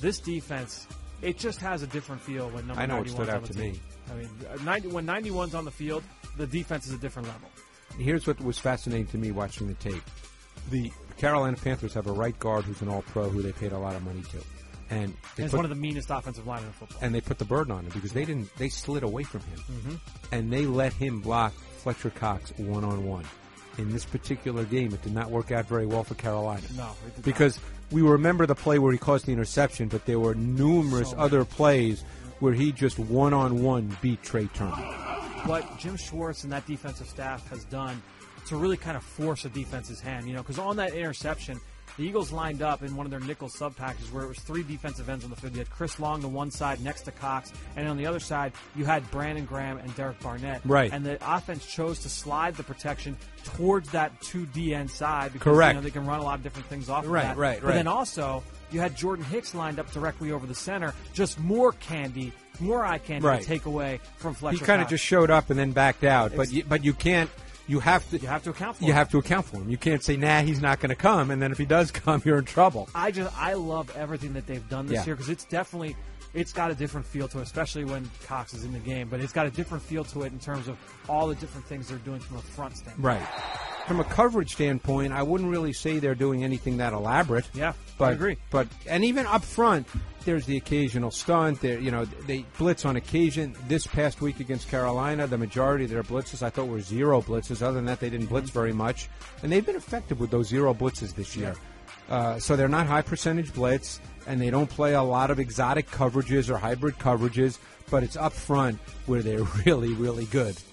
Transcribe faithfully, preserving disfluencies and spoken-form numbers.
This defense, it just has a different feel when number I know it ninety-one's stood out on the to team. me. I mean, ninety, when ninety-one's on the field, the defense is a different level. Here's what was fascinating to me watching the tape. The Carolina Panthers have a right guard who's an all-pro who they paid a lot of money to. And they He's put, one of the meanest offensive linemen in football. and they put the burden on him because they didn't. They slid away from him, Mm-hmm. and they let him block Fletcher Cox one-on-one. In this particular game, it did not work out very well for Carolina. No, it did Because we remember the play where he caused the interception, but there were numerous So other plays where he just one-on-one beat Trey Turner. what Jim Schwartz and that defensive staff has done to really kind of force a defense's hand, you know, because on that interception, the Eagles lined up in one of their nickel sub packages where it was three defensive ends on the field. You had Chris Long to one side next to Cox, and on the other side, you had Brandon Graham and Derek Barnett. Right. And the offense chose to slide the protection towards that two D N side because Correct. You know, they can run a lot of different things off Right, of that. right, But right. then also, you had Jordan Hicks lined up directly over the center, just more candy, more eye candy Right. to take away from Fletcher He kind of Cox. just showed up and then backed out. But Ex- you, but you can't. You have to. You have to account for You him. have to account for him. You can't say, "Nah, he's not going to come," and then if he does come, you're in trouble. I just I love everything that they've done this Yeah. year because it's definitely it's got a different feel to it, especially when Cox is in the game. But it's got a different feel to it in terms of all the different things they're doing from a front standpoint. Right. From a coverage standpoint, I wouldn't really say they're doing anything that elaborate. Yeah, but, I agree. But and even up front, there's the occasional stunt. There, you know, they blitz on occasion. This past week against Carolina, the majority of their blitzes I thought were zero blitzes. Other than that, they didn't blitz very much, and they've been effective with those zero blitzes this year. Uh, so they're not high percentage blitz, and they don't play a lot of exotic coverages or hybrid coverages. But it's up front where they're really, really good.